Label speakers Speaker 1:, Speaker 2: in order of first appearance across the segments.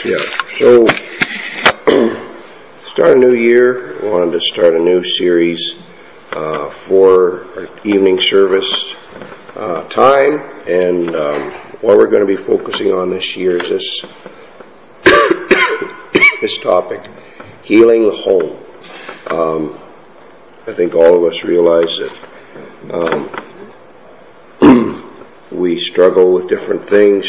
Speaker 1: Yeah. So, start a new year. We wanted to start a new series for our evening service time, and what we're going to be focusing on this year is this topic, healing the home. I think all of us realize that we struggle with different things,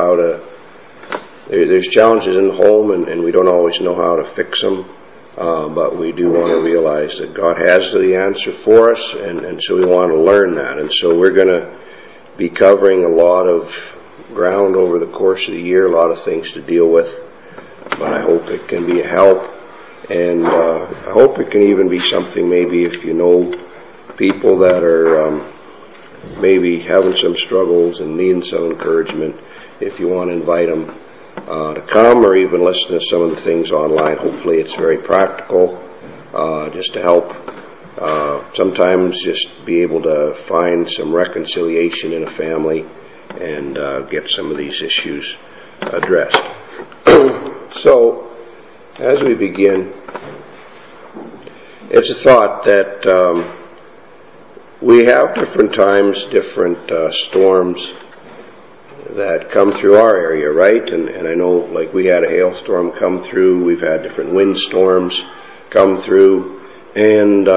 Speaker 1: there's challenges in the home, and we don't always know how to fix them, but we do want to realize that God has the answer for us, and so we want to learn that. And so we're going to be covering a lot of ground over the course of the year, a lot of things to deal with, but I hope it can be a help, and I hope it can even be something, maybe if you know people that are maybe having some struggles and needing some encouragement, if you want to invite them to come or even listen to some of the things online. Hopefully it's very practical, just to help sometimes just be able to find some reconciliation in a family and get some of these issues addressed. So, as we begin, it's a thought that we have different times, different storms that come through our area, right? And I know, like, we had a hailstorm come through, we've had different windstorms come through, and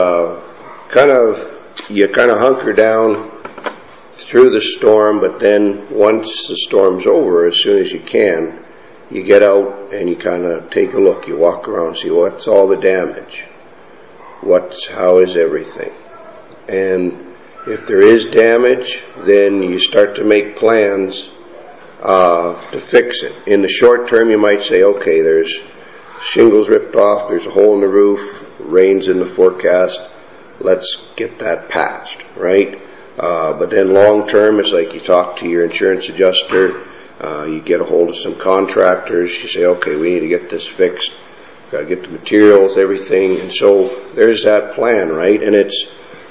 Speaker 1: you kind of hunker down through the storm, but then once the storm's over, as soon as you can, you get out and you kind of take a look, you walk around and see what's all the damage, how is everything, and if there is damage, then you start to make plans to fix it. In the short term, you might say, okay, there's shingles ripped off, there's a hole in the roof, rain's in the forecast, let's get that patched, right? But then long term, it's like you talk to your insurance adjuster, you get a hold of some contractors, you say, okay, we need to get this fixed, got to get the materials, everything, and so there's that plan, right? And it's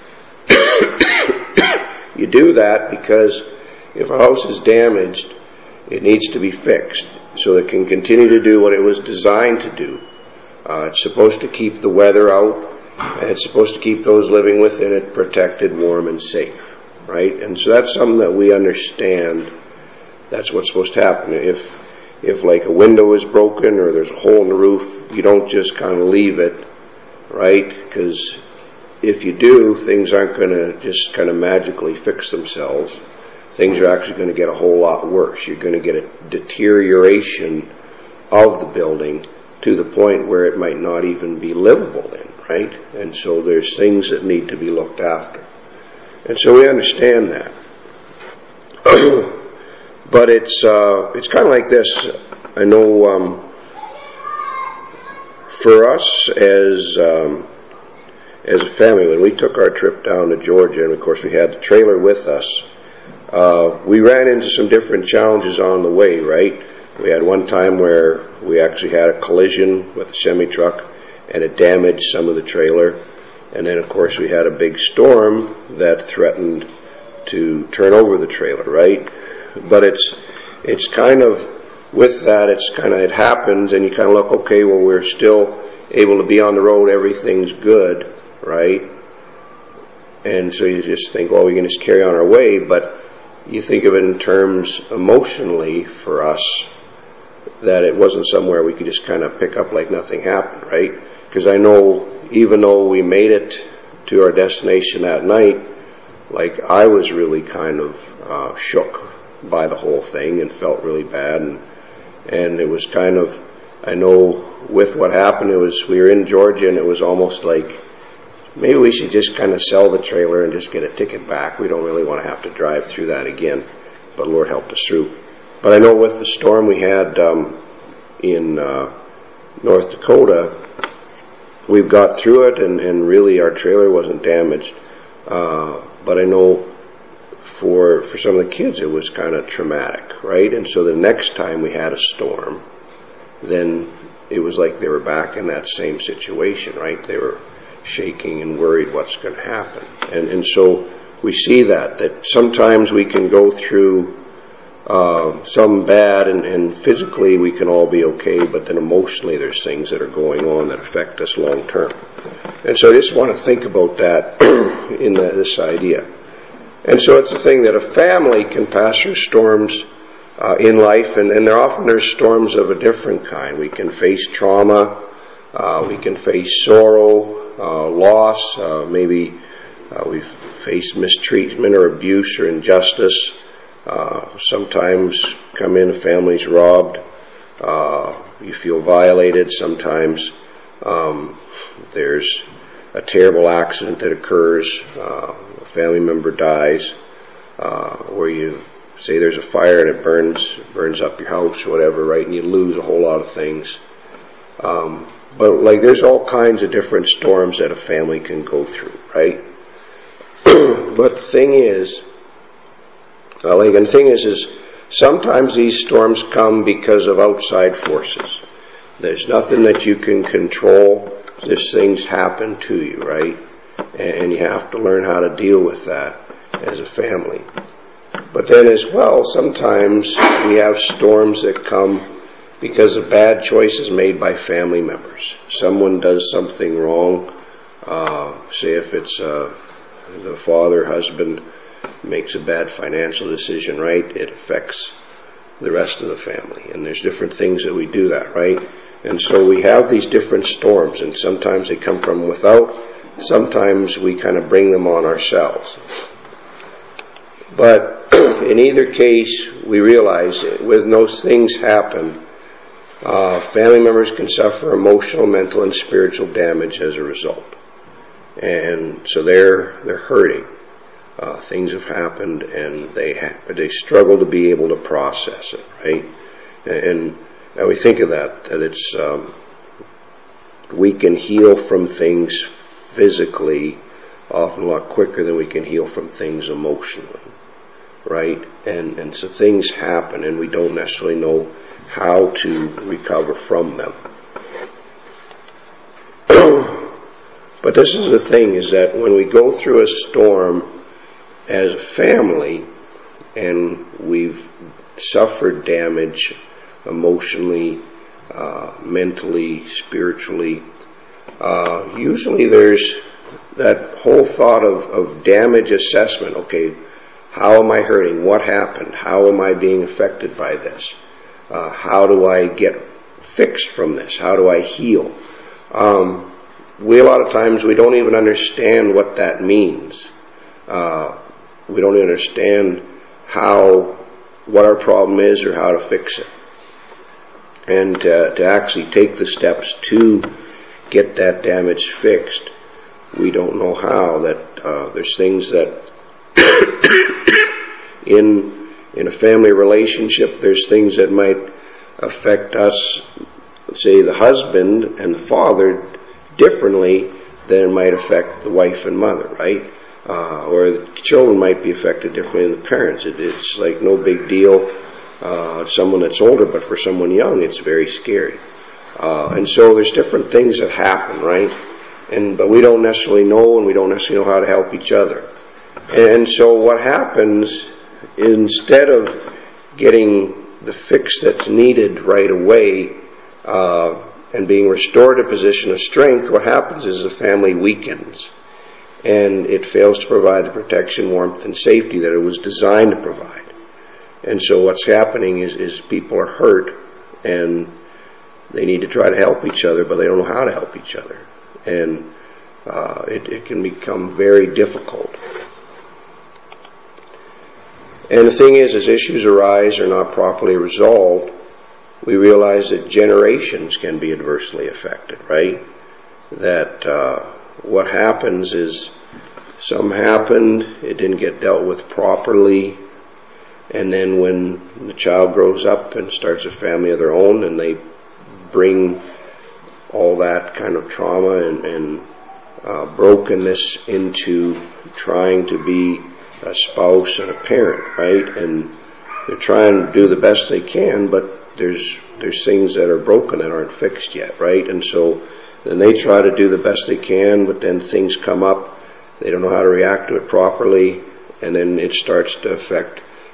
Speaker 1: you do that because if a house is damaged, it needs to be fixed so it can continue to do what it was designed to do. It's supposed to keep the weather out, and it's supposed to keep those living within it protected, warm, and safe, right? And so that's something that we understand. That's what's supposed to happen. If like a window is broken or there's a hole in the roof, you don't just kind of leave it, right? Because if you do, things aren't going to just kind of magically fix themselves. Things are actually going to get a whole lot worse. You're going to get a deterioration of the building to the point where it might not even be livable in, right? And so there's things that need to be looked after. And so we understand that. But it's kind of like this. I know for us as a family, when we took our trip down to Georgia, and of course we had the trailer with us, we ran into some different challenges on the way, right? We had one time where we actually had a collision with a semi-truck, and it damaged some of the trailer. And then, of course, we had a big storm that threatened to turn over the trailer, right? But it's kind of, with that, it happens, and you kind of look, okay, well, we're still able to be on the road, everything's good, right? And so you just think, well, we can just carry on our way, but you think of it in terms emotionally for us, that it wasn't somewhere we could just kind of pick up like nothing happened, right? Because I know even though we made it to our destination that night, like I was really kind of shook by the whole thing and felt really bad, and it was kind of, I know with what happened, we were in Georgia, and it was almost like maybe we should just kind of sell the trailer and just get a ticket back. We don't really want to have to drive through that again, but Lord helped us through. But I know with the storm we had in North Dakota, we've got through it, and really our trailer wasn't damaged. But I know for some of the kids it was kind of traumatic, right? And so the next time we had a storm, then it was like they were back in that same situation, right? They were shaking and worried what's going to happen. And so we see that sometimes we can go through some bad, and physically we can all be okay, but then emotionally there's things that are going on that affect us long term. And so I just want to think about that in this idea. And so it's a thing that a family can pass through storms in life, and there's storms of a different kind. We can face trauma, we can face sorrow, loss, maybe we've faced mistreatment or abuse or injustice. Sometimes come in, a family's robbed, you feel violated. Sometimes there's a terrible accident that occurs, a family member dies, where you say there's a fire and it burns up your house or whatever, right, and you lose a whole lot of things. But like there's all kinds of different storms that a family can go through, right? But the thing is, sometimes these storms come because of outside forces. There's nothing that you can control. There's things happen to you, right? And you have to learn how to deal with that as a family. But then as well, sometimes we have storms that come because of bad choices made by family members. Someone does something wrong. Say if it's the father, husband makes a bad financial decision, right? It affects the rest of the family. And there's different things that we do that, right? And so we have these different storms, and sometimes they come from without. Sometimes we kind of bring them on ourselves. But in either case, we realize that when those things happen, family members can suffer emotional, mental, and spiritual damage as a result. And so they're hurting. Things have happened, and they struggle to be able to process it, right? And now we think of that it's we can heal from things physically often a lot quicker than we can heal from things emotionally, right? And so things happen, and we don't necessarily know how to recover from them. But this is the thing, is that when we go through a storm as a family and we've suffered damage emotionally, mentally, spiritually, usually there's that whole thought of damage assessment. Okay, how am I hurting? What happened? How am I being affected by this? How do I get fixed from this? How do I heal? A lot of times we don't even understand what that means. We don't understand what our problem is or how to fix it. And to actually take the steps to get that damage fixed, we don't know how. That there's things that in a family relationship, there's things that might affect us, say the husband and the father, differently than it might affect the wife and mother, right? Or the children might be affected differently than the parents. It's like no big deal. Someone that's older, but for someone young, it's very scary. And so there's different things that happen, right? But we don't necessarily know, and we don't necessarily know how to help each other. And so what happens, instead of getting the fix that's needed right away, and being restored to a position of strength, what happens is the family weakens, and it fails to provide the protection, warmth, and safety that it was designed to provide. And so what's happening is people are hurt, and they need to try to help each other, but they don't know how to help each other. And it can become very difficult. And the thing is, as issues arise or not properly resolved, we realize that generations can be adversely affected, right? That what happens is something happened, it didn't get dealt with properly, and then when the child grows up and starts a family of their own, and they bring all that kind of trauma and brokenness into trying to be a spouse and a parent, right? And they're trying to do the best they can, but there's things that are broken that aren't fixed yet, right? And so then they try to do the best they can, but then things come up, they don't know how to react to it properly, and then it starts to affect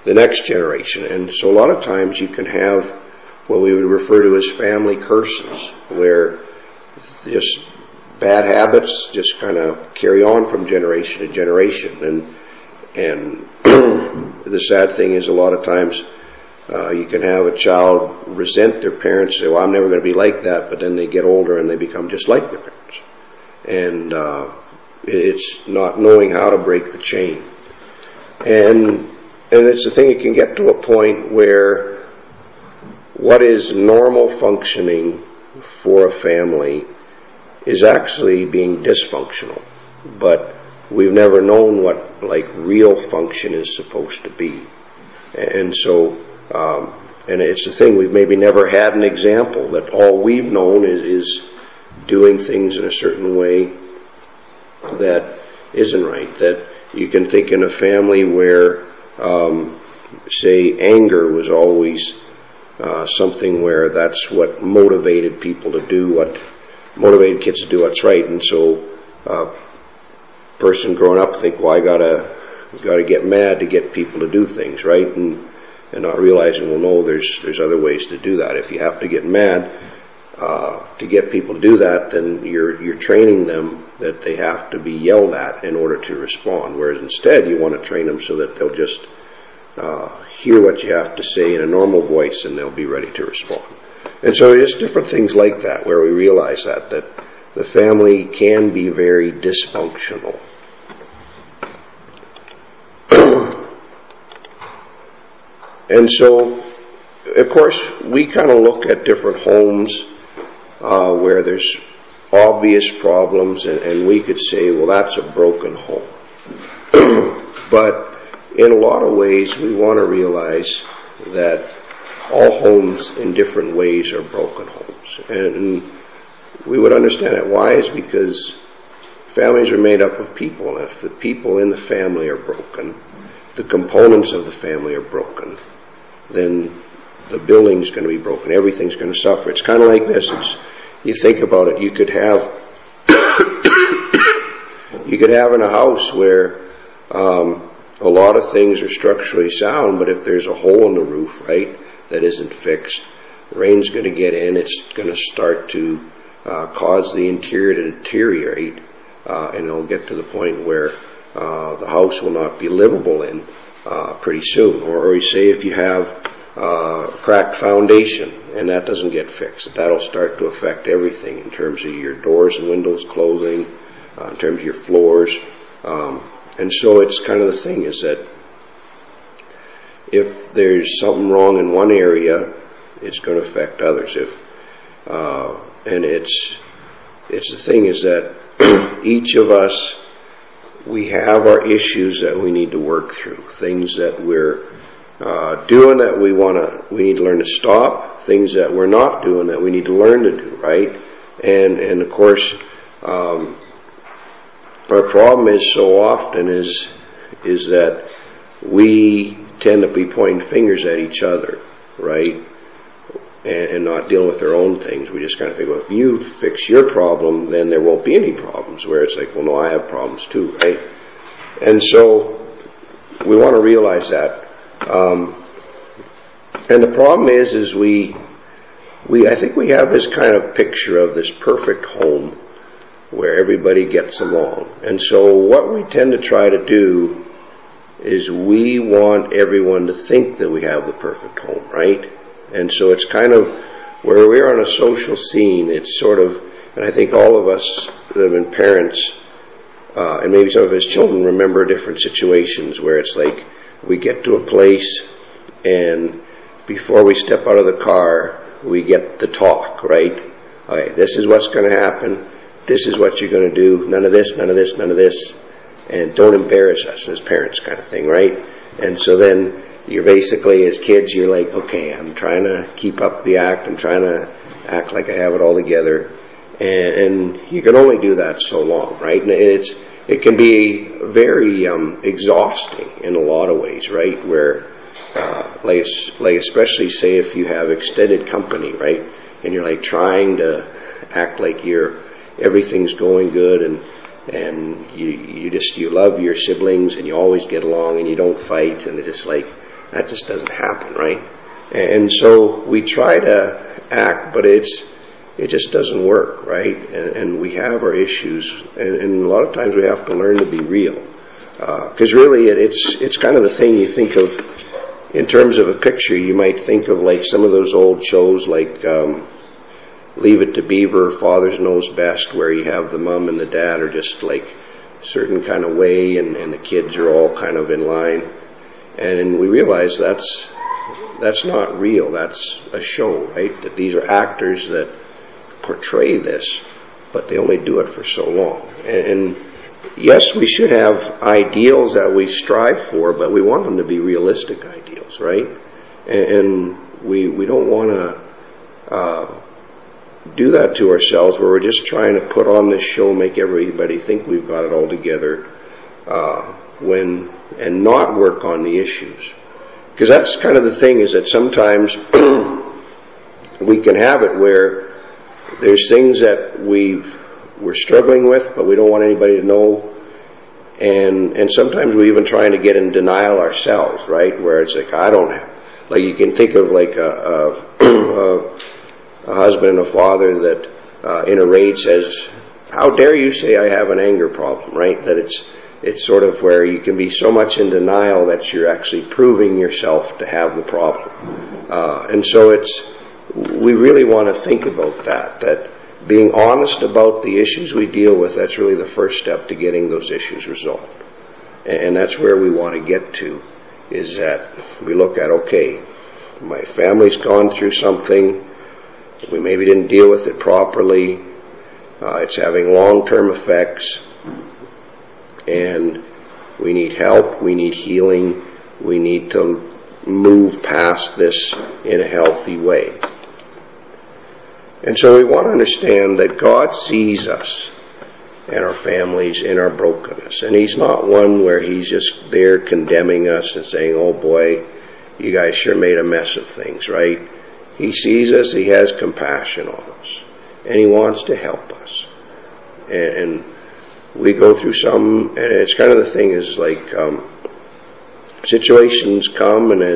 Speaker 1: the next generation. And so a lot of times you can have what we would refer to as family curses, where just bad habits just kind of carry on from generation to generation. And the sad thing is, a lot of times you can have a child resent their parents, say, well, I'm never going to be like that, but then they get older and they become just like their parents. And it's not knowing how to break the chain. And it's the thing, it can get to a point where what is normal functioning for a family is actually being dysfunctional. But we've never known what like real function is supposed to be. And so, and it's the thing, we've maybe never had an example, that all we've known is doing things in a certain way that isn't right. That you can think in a family where, say, anger was always something where that's what motivated people to do what motivated kids to do what's right. And so person growing up think, well, I gotta get mad to get people to do things, right? And not realizing, well, no, there's other ways to do that. If you have to get mad to get people to do that, then you're training them that they have to be yelled at in order to respond. Whereas instead, you want to train them so that they'll just hear what you have to say in a normal voice, and they'll be ready to respond. And so just different things like that, where we realize that the family can be very dysfunctional. And so, of course, we kind of look at different homes where there's obvious problems, and we could say, well, that's a broken home. But in a lot of ways, we want to realize that all homes in different ways are broken homes. And we would understand that. Why? Is because families are made up of people, and if the people in the family are broken, the components of the family are broken, then the building's going to be broken. Everything's going to suffer. It's kind of like this. You think about it. You could have in a house where a lot of things are structurally sound, but if there's a hole in the roof, right, that isn't fixed, the rain's going to get in. It's going to start to cause the interior to deteriorate, and it'll get to the point where the house will not be livable in pretty soon. Or you say if you have a cracked foundation and that doesn't get fixed, that'll start to affect everything in terms of your doors and windows closing, in terms of your floors. And so it's kind of the thing is that if there's something wrong in one area, it's going to affect others. And it's the thing is that each of us, we have our issues that we need to work through, things that we're doing that we need to learn to stop, things that we're not doing that we need to learn to do, right? And of course, our problem is so often is that we tend to be pointing fingers at each other, right? And not dealing with our own things. We just kind of think, well, if you fix your problem, then there won't be any problems. Where it's like, well, no, I have problems too, right? And so we want to realize that. And the problem is I think we have this kind of picture of this perfect home where everybody gets along. And so what we tend to try to do is we want everyone to think that we have the perfect home, right? And so it's kind of where we're on a social scene, it's sort of, and I think all of us that have been parents, and maybe some of us children remember different situations where it's like we get to a place and before we step out of the car, we get the talk, right? Okay, this is what's going to happen. This is what you're going to do. None of this, none of this, none of this. And don't embarrass us as parents kind of thing, right? And so then you're basically, as kids, you're like, okay, I'm trying to keep up the act. I'm trying to act like I have it all together. And you can only do that so long, right? And it can be very exhausting in a lot of ways, right? Where, like especially say if you have extended company, right? And you're like trying to act like everything's going good and you love your siblings and you always get along and you don't fight and it's just like That just doesn't happen, right? And so we try to act, but it just doesn't work, right? And we have our issues, and a lot of times we have to learn to be real. Because really it's kind of the thing you think of in terms of a picture. You might think of like some of those old shows like Leave It to Beaver, Father Knows Best, where you have the mom and the dad are just like a certain kind of way, and the kids are all kind of in line. And we realize that's not real. That's a show, right? That these are actors that portray this, but they only do it for so long. And yes, we should have ideals that we strive for, but we want them to be realistic ideals, right? And we don't want to do that to ourselves where we're just trying to put on this show, make everybody think we've got it all together, and not work on the issues. Because that's kind of the thing, is that sometimes we can have it where there's things that we're struggling with, but we don't want anybody to know. And sometimes we're even trying to get in denial ourselves, right? Where it's like, I don't have, like you can think of like a husband and a father that in a rage says, how dare you say I have an anger problem, right? That it's sort of where you can be so much in denial that you're actually proving yourself to have the problem. And so we really want to think about that being honest about the issues we deal with, that's really the first step to getting those issues resolved. And that's where we want to get to, is that we look at, okay, my family's gone through something, we maybe didn't deal with it properly, it's having long-term effects, and we need help, we need healing, we need to move past this in a healthy way. And so we want to understand that God sees us and our families in our brokenness. And He's not one where He's just there condemning us and saying, oh boy, you guys sure made a mess of things, right? He sees us, He has compassion on us, and He wants to help us. And we go through some, and it's kind of the thing is like situations come, and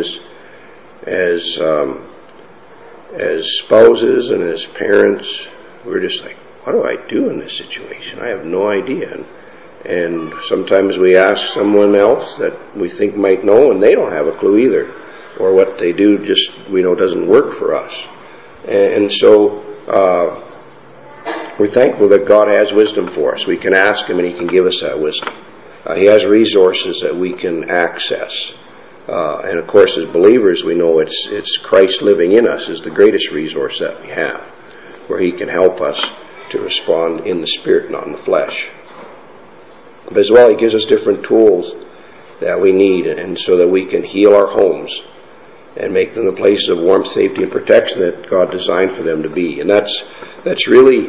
Speaker 1: as spouses and as parents, we're just like, what do I do in this situation? I have no idea. And sometimes we ask someone else that we think might know, and they don't have a clue either. Or what they do just, we know, doesn't work for us. And so we're thankful that God has wisdom for us. We can ask Him and He can give us that wisdom. He has resources that we can access. And of course, as believers, we know it's Christ living in us is the greatest resource that we have, where He can help us to respond in the Spirit, not in the flesh. But as well, He gives us different tools that we need, and so that we can heal our homes and make them the places of warmth, safety, and protection that God designed for them to be. And that's really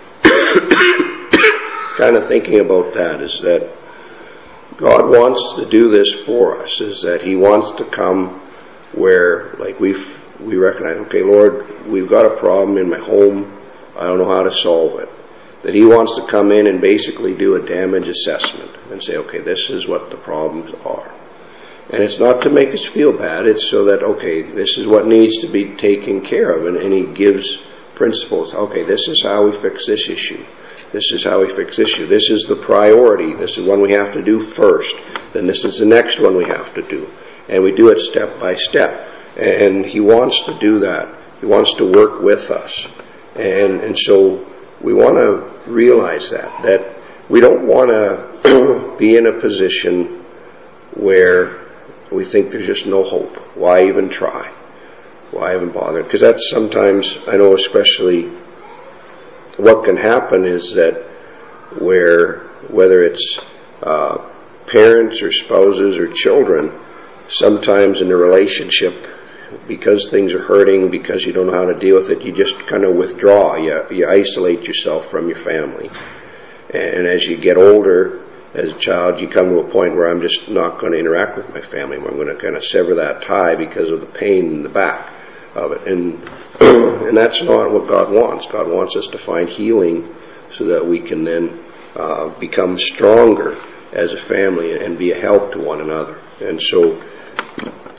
Speaker 1: kind of thinking about that, is that God wants to do this for us, is that He wants to come where, like, we recognize, okay, Lord, we've got a problem in my home, I don't know how to solve it. That He wants to come in and basically do a damage assessment and say, okay, this is what the problems are. And it's not to make us feel bad, it's so that, okay, this is what needs to be taken care of. And He gives principles. Okay, this is how we fix this issue. This is how we fix this issue. This is the priority. This is one we have to do first. Then this is the next one we have to do. And we do it step by step. And He wants to do that. He wants to work with us. And so we want to realize that we don't want to be in a position where we think there's just no hope. Why even try? Why even bother? Because that's sometimes, I know especially, what can happen is that whether it's parents or spouses or children, sometimes in a relationship, because things are hurting, because you don't know how to deal with it, you just kind of withdraw. You isolate yourself from your family. And as you get older, as a child, you come to a point where I'm just not going to interact with my family. I'm going to kind of sever that tie because of the pain in the back of it. And that's not what God wants. God wants us to find healing so that we can then become stronger as a family and be a help to one another. And so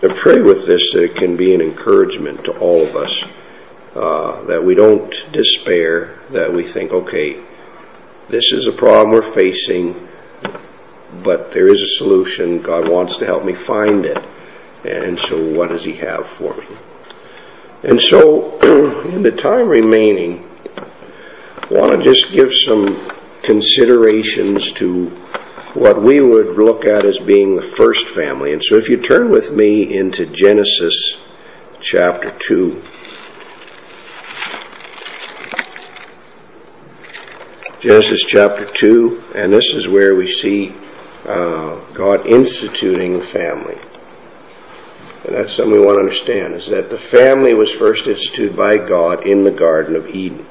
Speaker 1: I pray with this that it can be an encouragement to all of us, that we don't despair, that we think, okay, this is a problem we're facing, but there is a solution. God wants to help me find it. And so what does He have for me? And so, in the time remaining, I want to just give some considerations to what we would look at as being the first family. And so if you turn with me into Genesis chapter 2. Genesis chapter 2, and this is where we see God instituting the family. And that's something we want to understand, is that the family was first instituted by God in the Garden of Eden.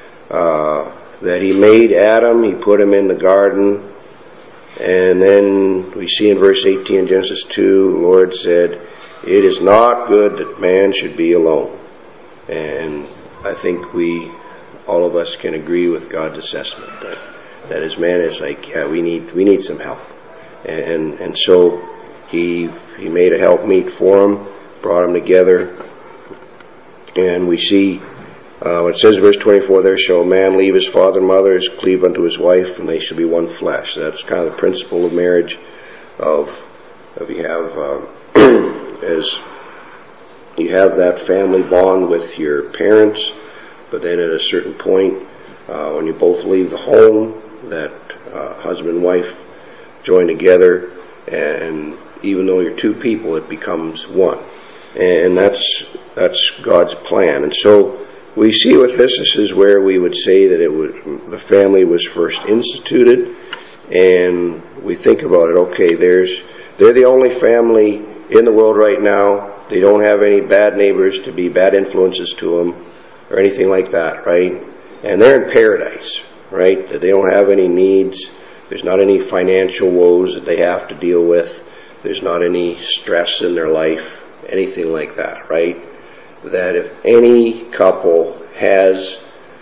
Speaker 1: That He made Adam, He put him in the garden, and then we see in verse 18 in Genesis 2, the Lord said, "It is not good that man should be alone." And I think all of us can agree with God's assessment that as man is like, yeah, we need some help. And so He made a helpmeet for him, brought them together, and we see what it says in verse 24, "There shall a man leave his father and mother, cleave unto his wife, and they shall be one flesh." That's kind of the principle of marriage. Of you have as you have that family bond with your parents, but then at a certain point, when you both leave the home, that husband and wife join together, and even though you're two people, it becomes one. And that's God's plan. And so we see with this is where we would say that the family was first instituted, and we think about it, okay, they're the only family in the world right now. They don't have any bad neighbors to be bad influences to them or anything like that, right? And they're in paradise, right? That they don't have any needs. There's not any financial woes that they have to deal with. There's not any stress in their life, anything like that, right? That if any couple has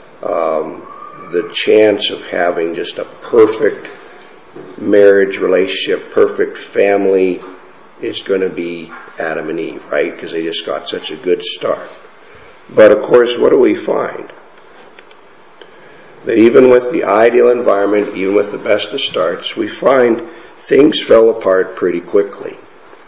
Speaker 1: the chance of having just a perfect marriage relationship, perfect family, it's going to be Adam and Eve, right? Because they just got such a good start. But of course, what do we find? That even with the ideal environment, even with the best of starts, we find things fell apart pretty quickly.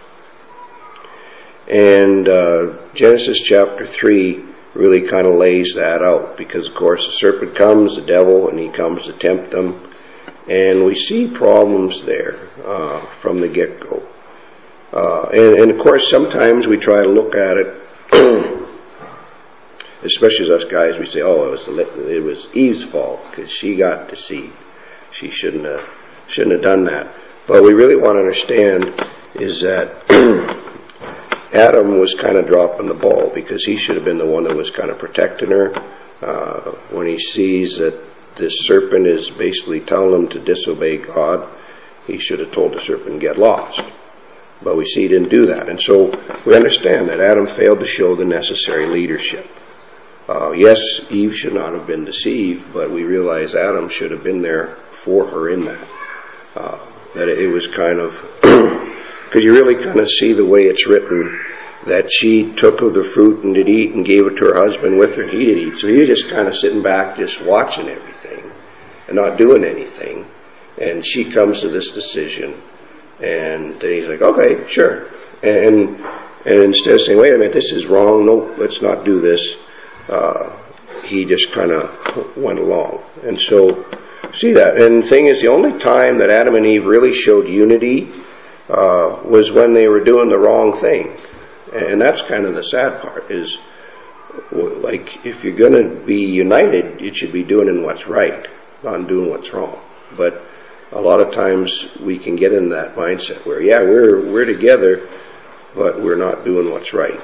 Speaker 1: And Genesis chapter 3 really kind of lays that out, because of course the serpent comes, the devil, and he comes to tempt them, and we see problems there from the get-go. And of course sometimes we try to look at it, especially as us guys, we say, oh, it was Eve's fault because she got deceived. She shouldn't have done that. But we really want to understand is that Adam was kind of dropping the ball, because he should have been the one that was kind of protecting her. When he sees that this serpent is basically telling him to disobey God, he should have told the serpent, get lost. But we see he didn't do that. And so we understand that Adam failed to show the necessary leadership. Yes, Eve should not have been deceived, but we realize Adam should have been there for her in that. That it was kind of, because you really kind of see the way it's written, that she took of the fruit and did eat and gave it to her husband with her, and he did eat. So he was just kind of sitting back, just watching everything and not doing anything. And she comes to this decision, and then he's like, okay, sure. And instead of saying, wait a minute, this is wrong, no, let's not do this, he just kind of went along. And so, see that. And the thing is, the only time that Adam and Eve really showed unity was when they were doing the wrong thing. And that's kind of the sad part, is like, if you're going to be united, you should be doing in what's right, not doing what's wrong. But a lot of times we can get in that mindset where, yeah, we're together, but we're not doing what's right.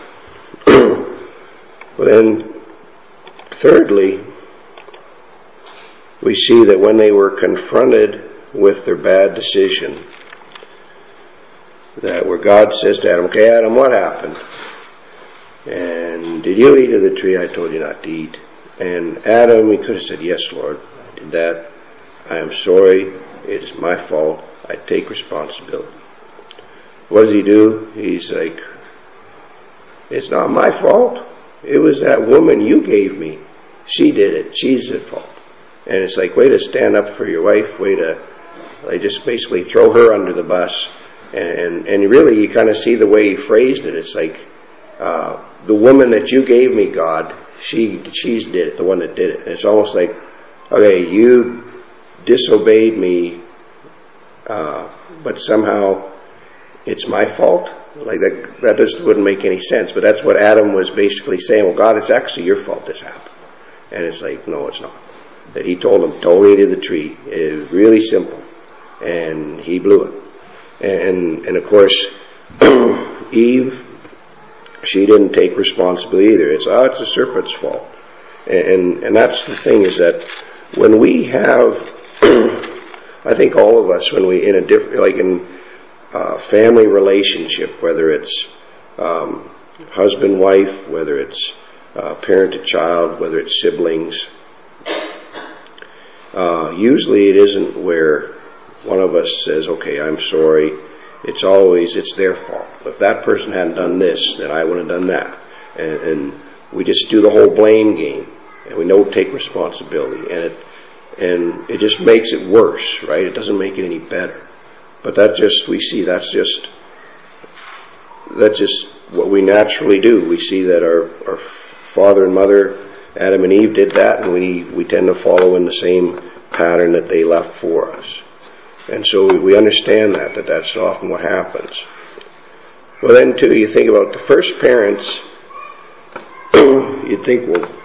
Speaker 1: But then, thirdly, we see that when they were confronted with their bad decision, that where God says to Adam, okay, Adam, what happened? And did you eat of the tree I told you not to eat? And Adam, he could have said, yes, Lord, I did that. I am sorry. It is my fault. I take responsibility. What does he do? He's like, It's not my fault. It was that woman you gave me. She did it. She's at fault. And it's like, way to stand up for your wife, way to just basically throw her under the bus. And really, you kind of see the way he phrased it. It's like, the woman that you gave me, God, she's did it, the one that did it. And it's almost like, okay, you disobeyed me, but somehow it's my fault. Like that just wouldn't make any sense. But that's what Adam was basically saying. Well, God, it's actually your fault this happened. And it's like, no, it's not. That he told him, don't eat of the tree. It was really simple. And he blew it. And of course, Eve, she didn't take responsibility either. It's the serpent's fault. And that's the thing, is that when we have, I think all of us, when we, in a different, like in family relationship, whether it's husband, wife, whether it's parent to child, whether it's siblings, usually it isn't where one of us says, okay, I'm sorry. It's always, it's their fault. If that person hadn't done this, then I would have done that. And we just do the whole blame game, and we don't take responsibility. And it just makes it worse, right? It doesn't make it any better. But that's just what we naturally do. We see that our father and mother, Adam and Eve, did that, and we tend to follow in the same pattern that they left for us. And so we understand that's often what happens. Well, then too, you think about the first parents, you'd think, well,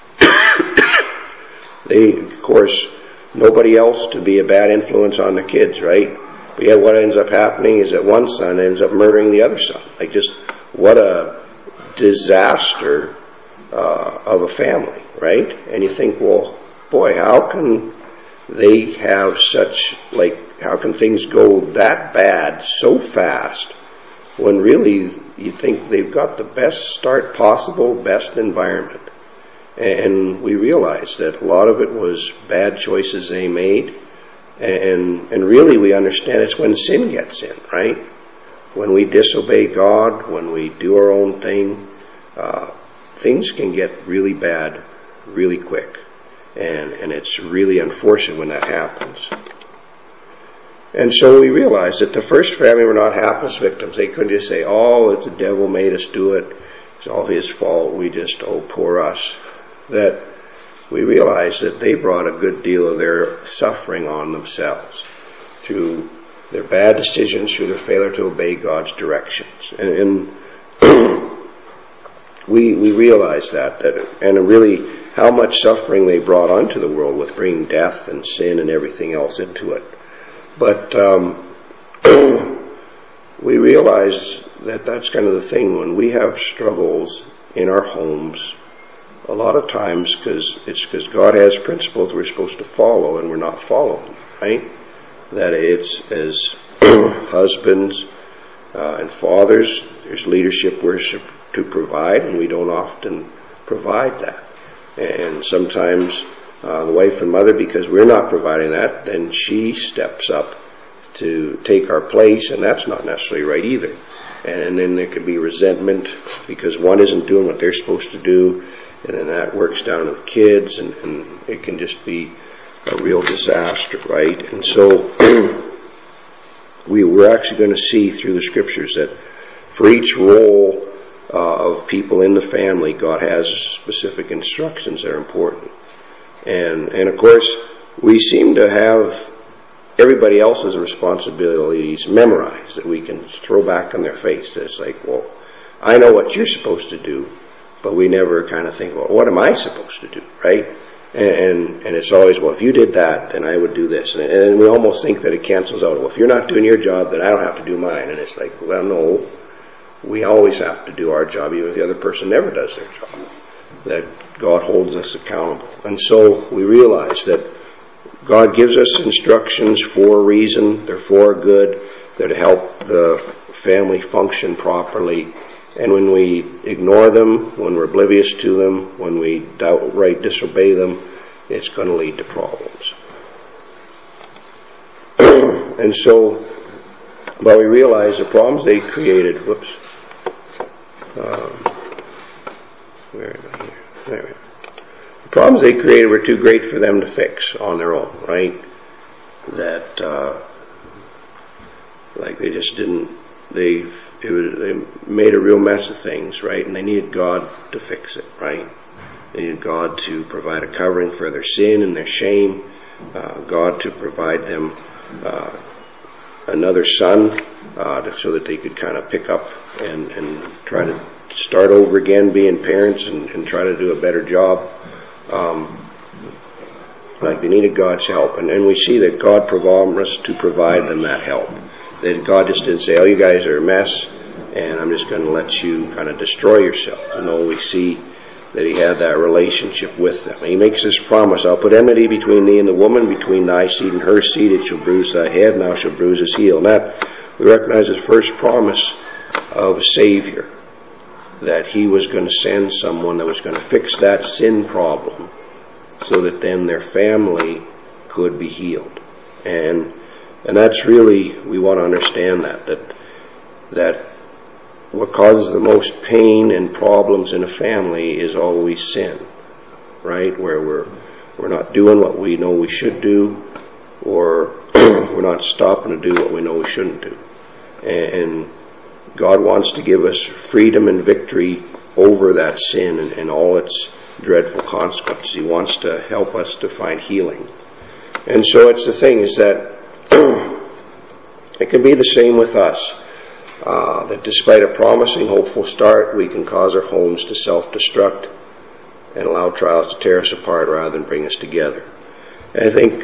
Speaker 1: they, of course, nobody else to be a bad influence on the kids, right? But yet what ends up happening is that one son ends up murdering the other son. Like, just what a disaster of a family, right? And you think, well, boy, how can they have such, like, how can things go that bad so fast when really you think they've got the best start possible, best environment? And we realize that a lot of it was bad choices they made. And really we understand it's when sin gets in, right? When we disobey God, when we do our own thing, things can get really bad really quick. And it's really unfortunate when that happens. And so we realize that the first family were not hapless victims. They couldn't just say, oh, it's the devil made us do it. It's all his fault. We just, oh, poor us. That we realize that they brought a good deal of their suffering on themselves through their bad decisions, through their failure to obey God's directions. And we realize that, and really how much suffering they brought onto the world with bringing death and sin and everything else into it. But we realize that that's kind of the thing when we have struggles in our homes. A lot of times, because God has principles we're supposed to follow and we're not following, right? That it's as husbands and fathers, there's leadership we're to provide, and we don't often provide that. And sometimes the wife and mother, because we're not providing that, then she steps up to take our place, and that's not necessarily right either. And then there could be resentment because one isn't doing what they're supposed to do, and then that works down to the kids, and it can just be a real disaster, right? And so we're actually going to see through the scriptures that for each role of people in the family, God has specific instructions that are important. And of course, we seem to have everybody else's responsibilities memorized that we can throw back on their face. It's like, well, I know what you're supposed to do, but we never kind of think, well, what am I supposed to do, right? And it's always, well, if you did that, then I would do this. And we almost think that it cancels out. Well, if you're not doing your job, then I don't have to do mine. And it's like, well, no, we always have to do our job, even if the other person never does their job. That God holds us accountable. And so we realize that God gives us instructions for a reason. They're for good. They're to help the family function properly. And when we ignore them, when we're oblivious to them, when we outright disobey them, it's going to lead to problems. And so, while we realize the problems they created, Where am I here? There. The problems they created were too great for them to fix on their own, right? That, like they just didn't, they made a real mess of things, right? And they needed God to fix it, right? They needed God to provide a covering for their sin and their shame, God to provide them another son so that they could kind of pick up and try to start over again being parents and try to do a better job. Like they needed God's help. And we see that God promised to provide them that help. That God just didn't say, oh, you guys are a mess, and I'm just going to let you kind of destroy yourselves. No, we see that he had that relationship with them. And he makes this promise, I'll put enmity between thee and the woman, between thy seed and her seed. It shall bruise thy head, and thou shalt bruise his heel. And that we recognize as the first promise of a Savior, that he was going to send someone that was going to fix that sin problem so that then their family could be healed. And that's really, we want to understand that what causes the most pain and problems in a family is always sin, right? Where we're not doing what we know we should do, or we're not stopping to do what we know we shouldn't do. And God wants to give us freedom and victory over that sin and all its dreadful consequences. He wants to help us to find healing. And so it's the thing is that it can be the same with us. That despite a promising, hopeful start, we can cause our homes to self-destruct and allow trials to tear us apart rather than bring us together. And I think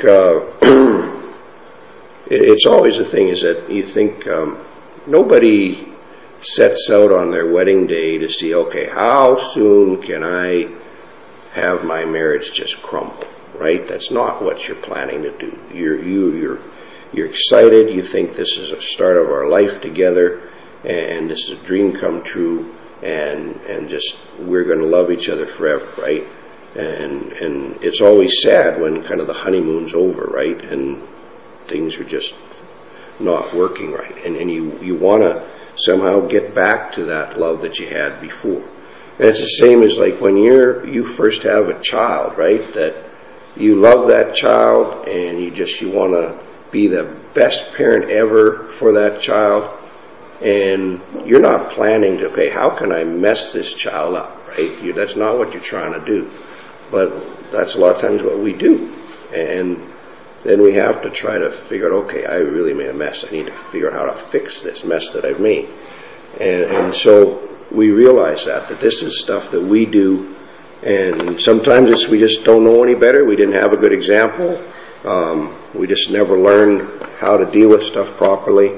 Speaker 1: it's always the thing is that you think nobody sets out on their wedding day to see, okay, how soon can I have my marriage just crumble, right? That's not what you're planning to do. You're excited. You think this is a start of our life together, and this is a dream come true, and just we're going to love each other forever, right? And it's always sad when kind of the honeymoon's over, right? And things are just not working right, and you want to somehow get back to that love that you had before. And it's the same as like when you first have a child, right? That you love that child and you want to be the best parent ever for that child, and you're not planning to, okay, how can I mess this child up, right? That's not what you're trying to do, but that's a lot of times what we do. And then we have to try to figure out, okay, I really made a mess. I need to figure out how to fix this mess that I've made. And so we realize that this is stuff that we do, and sometimes we just don't know any better. We didn't have a good example. We just never learned how to deal with stuff properly.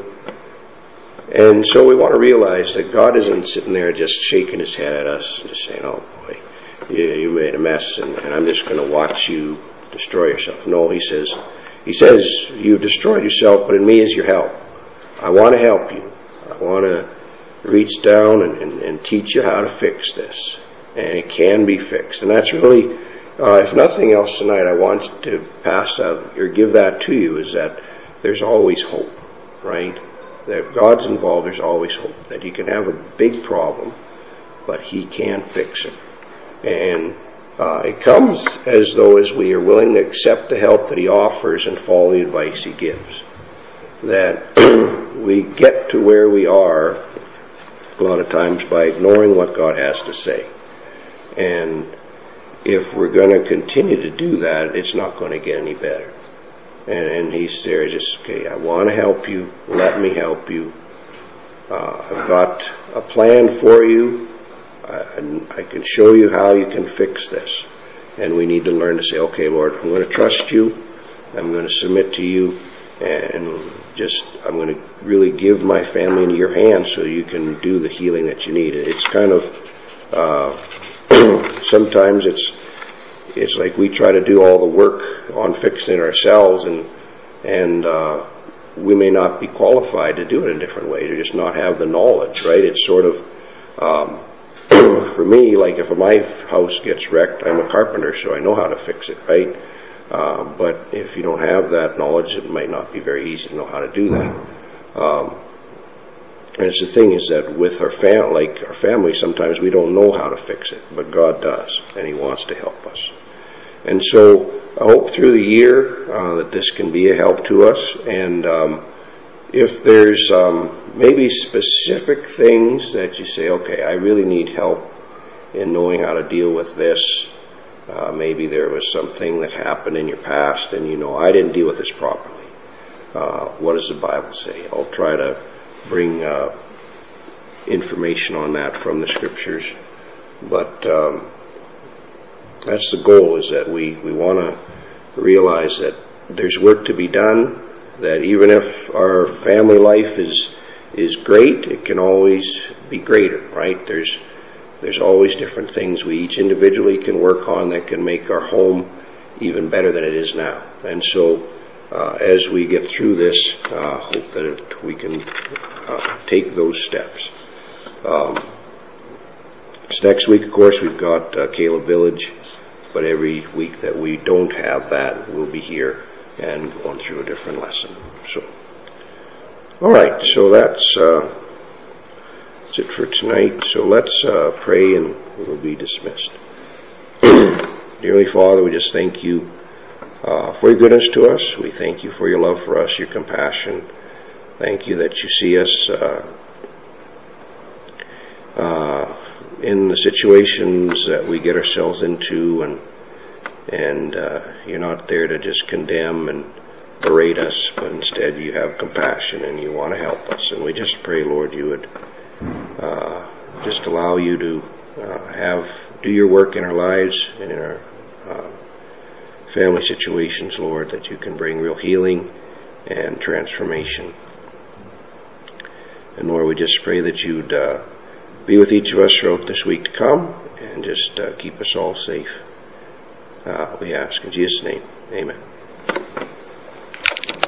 Speaker 1: And so we want to realize that God isn't sitting there just shaking his head at us and just saying, oh boy, you made a mess, and I'm just going to watch you destroy yourself. No, he says, you destroyed yourself, but in me is your help. I want to help you. I want to reach down and teach you how to fix this. And it can be fixed. And that's really, if nothing else tonight, I want to pass out or give that to you, is that there's always hope, right? That if God's involved, there's always hope. That you can have a big problem, but he can fix it. And it comes as though as we are willing to accept the help that he offers and follow the advice he gives. That we get to where we are a lot of times by ignoring what God has to say. And if we're going to continue to do that, it's not going to get any better. And he's there just, okay, I want to help you. Let me help you. I've got a plan for you. I can show you how you can fix this. And we need to learn to say, okay, Lord, I'm going to trust you. I'm going to submit to you. And I'm going to really give my family into your hands so you can do the healing that you need. It's kind of, sometimes it's like we try to do all the work on fixing it ourselves, and we may not be qualified to do it in a different way, to just not have the knowledge, right? It's sort of, for me, like if my house gets wrecked, I'm a carpenter, so I know how to fix it, right? But if you don't have that knowledge, it might not be very easy to know how to do that. And it's the thing is that with our family, sometimes we don't know how to fix it, but God does, and He wants to help us. And so I hope through the year that this can be a help to us. And if there's maybe specific things that you say, okay, I really need help in knowing how to deal with this. Maybe there was something that happened in your past, and you know, I didn't deal with this properly. What does the Bible say? I'll try to bring information on that from the Scriptures. But that's the goal, is that we want to realize that there's work to be done, that even if our family life is great, it can always be greater, right? There's always different things we each individually can work on that can make our home even better than it is now. And so as we get through this, hope that we can take those steps. Next week, of course, we've got Caleb Village, but every week that we don't have that, we'll be here and going through a different lesson. So, all right, so that's it for tonight. So let's pray and we'll be dismissed. Dearly Father, we just thank you for your goodness to us. We thank you for your love for us, your compassion. Thank you that you see us in the situations that we get ourselves into, and you're not there to just condemn and berate us, but instead you have compassion and you want to help us. And we just pray, Lord, you would just allow you to do your work in our lives and in our family situations, Lord, that you can bring real healing and transformation. And Lord, we just pray that you'd be with each of us throughout this week to come, and just keep us all safe. We ask in Jesus' name, amen.